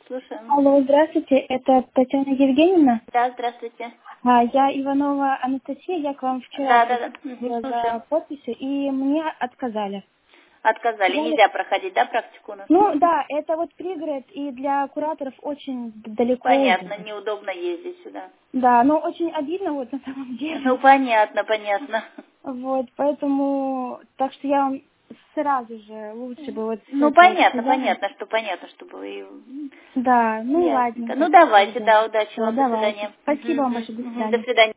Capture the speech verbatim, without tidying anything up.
Слушаем. Алло, здравствуйте, это Татьяна Евгеньевна. Да, здравствуйте. А, я Иванова Анастасия, я к вам Да, вчера да, да. Мгм, приходила слушаем. за подписью, и мне отказали. Отказали. Я- Нельзя проходить, да, практику у нас? Ну да, это вот пригород, и для кураторов очень далеко. Понятно, неудобно ездить сюда. Да, но очень обидно вот на самом деле. Ну, понятно, понятно. Вот, поэтому, так что я вам сразу же лучше бы вот Ну, это вот понятно, сказала. понятно, что понятно, чтобы и... Да, ну Ясненько. ладненько. Ну, давайте, Тогда. да, удачи Всё, вам, до давайте. свидания. Спасибо Мгм, вам мгм, большое, до мгм. До свидания. свидания.